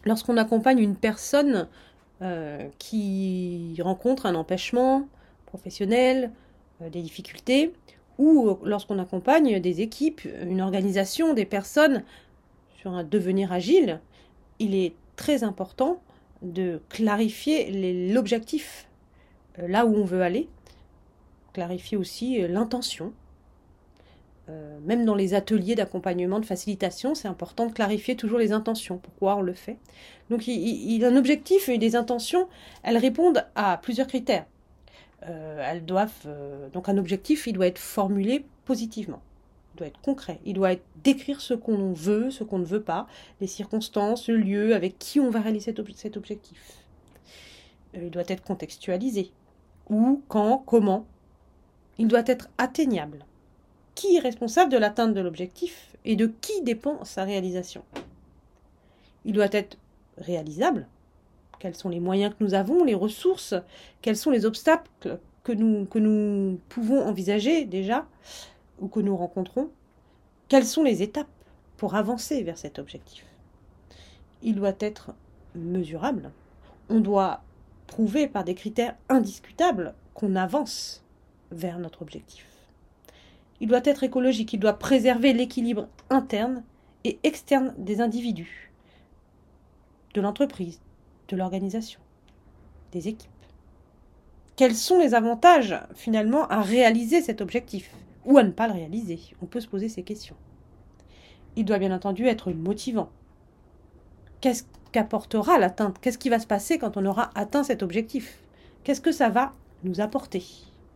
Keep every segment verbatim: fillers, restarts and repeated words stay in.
Lorsqu'on accompagne une personne euh, qui rencontre un empêchement professionnel, euh, des difficultés, ou lorsqu'on accompagne des équipes, une organisation, des personnes sur un devenir agile, il est très important de clarifier l'objectif, euh, là où on veut aller, clarifier aussi euh, l'intention. Euh, même dans les ateliers d'accompagnement, de facilitation, c'est important de clarifier toujours les intentions, pourquoi on le fait. Donc il, il, un objectif et des intentions, elles répondent à plusieurs critères. Euh, elles doivent, euh, donc un objectif, il doit être formulé positivement, il doit être concret, il doit être décrire ce qu'on veut, ce qu'on ne veut pas, les circonstances, le lieu, avec qui on va réaliser cet, ob cet objectif. Euh, il doit être contextualisé, où, quand, comment. Il doit être atteignable. Qui est responsable de l'atteinte de l'objectif et de qui dépend sa réalisation. Il doit être réalisable. Quels sont les moyens que nous avons, les ressources, quels sont les obstacles que nous, que nous pouvons envisager déjà ou que nous rencontrons. Quelles sont les étapes pour avancer vers cet objectif. Il doit être mesurable. On doit prouver par des critères indiscutables qu'on avance vers notre objectif. Il doit être écologique, il doit préserver l'équilibre interne et externe des individus, de l'entreprise, de l'organisation, des équipes. Quels sont les avantages, finalement, à réaliser cet objectif ou à ne pas le réaliser? On peut se poser ces questions. Il doit bien entendu être motivant. Qu'est-ce qu'apportera l'atteinte? Qu'est-ce qui va se passer quand on aura atteint cet objectif? Qu'est-ce que ça va nous apporter?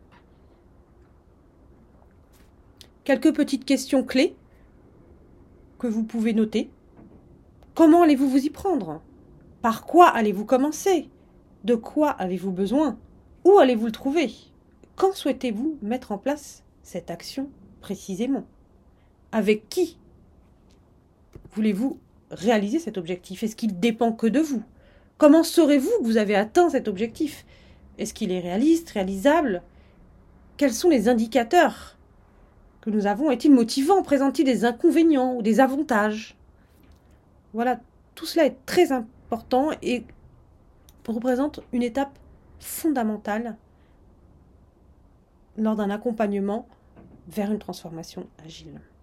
Quelques petites questions clés que vous pouvez noter. Comment allez-vous vous y prendre? Par quoi allez-vous commencer? De quoi avez-vous besoin? Où allez-vous le trouver? Quand souhaitez-vous mettre en place cette action précisément? Avec qui voulez-vous réaliser cet objectif? Est-ce qu'il dépend que de vous? Comment saurez-vous que vous avez atteint cet objectif? Est-ce qu'il est réaliste, réalisable? Quels sont les indicateurs que nous avons? Est-il motivant? Présente-t-il des inconvénients ou des avantages? Voilà, tout cela est très important et représente une étape fondamentale lors d'un accompagnement vers une transformation agile.